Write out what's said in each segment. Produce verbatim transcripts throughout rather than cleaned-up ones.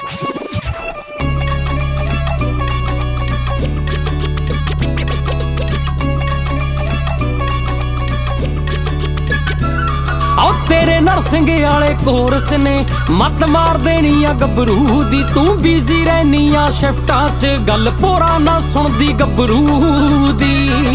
तेरे नरसिंह वाले कोर्स ने मत मार देनी आ गबरू दी। तू बिजी रहनी आ शिफ्टां च गल पोरा ना सुनदी गबरू दी।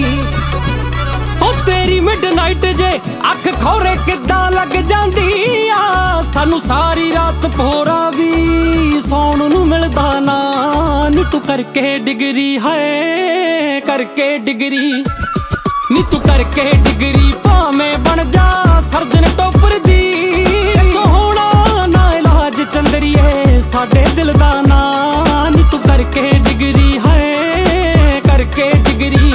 ओ तेरी मिडनाइट जे अख खौरे किद्दां लग जांदी आ। सानू सारी रात पोरा भी सौण नू मिलदा ना। नी तू करके डिग्री है करके डिग्री नी तू करके डिग्री भावें बन जा सर्जन टोपर दी। होना ना इलाज चंदरिए साडे दिल दा ना। नी तू करके डिग्री है करके डिग्री।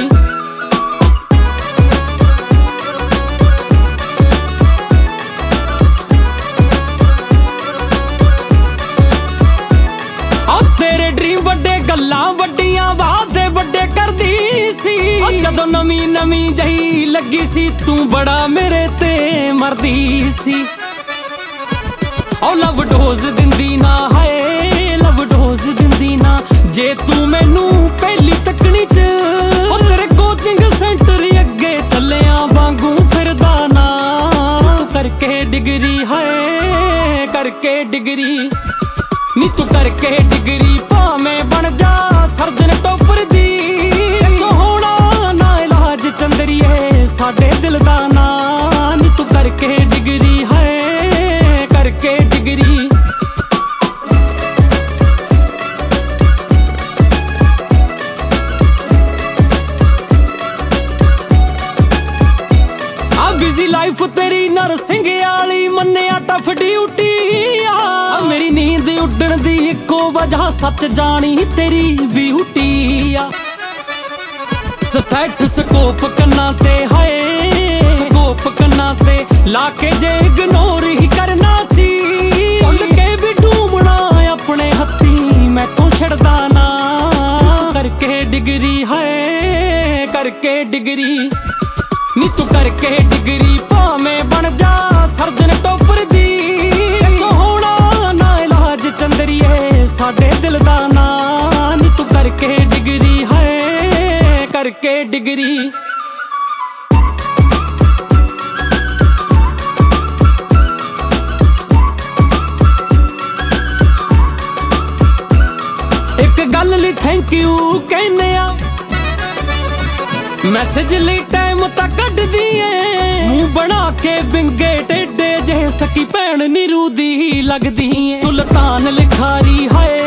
आ तेरे ड्रीम वड्डे गल्लां वड्डियां वादे वड्डे करदी सी। जदों नवी नवी जही लगी सी तू बड़ा मेरे ते मरदी सी। ओ लव डोज दिंदी ना है लव डोज दिंदी ना। जे तू मैनू पहली तकनी च ओ तेरे कोचिंग सेंटर अगे चलिया वांगू फिरदा ना। तू करके डिग्री है करके डिग्री नी तू करके डिग्री भावें बन जा सर्जन टोपर दी। चंदरिए साडे दिल दा ना। नी तू करके डिग्री है करके डिग्री। आ बिजी लाइफ तेरी नरसिंह वाली मन्निया टफ ड्यूटी आ। मेरी नींद उड्डण दी इक्को वजह सच जानी तेरी ब्यूटी आ। सथैट स्कोप कन्ना ते हाय स्कोप कन्ना ते लाके जे इग्नोर ही करना सी। भुल के भी डूबना अपने हत्थी मैं तो छड़दा ना। करके डिग्री है करके डिग्री नी तू करके डिग्री भावें बन जा सर्जन टोपर दी। होना ना इलाज चंदरिए साडे दिल दा ना। नी तू करके डिग्री है करके डिग्री। एक गल ली थैंक यू कहने आ मैसेज ली टाइम तक कट दिए। मुंह बना के बिंगे टेडे जे सकी भैन नीरू दी लगदी। सुल्तान लिखारी है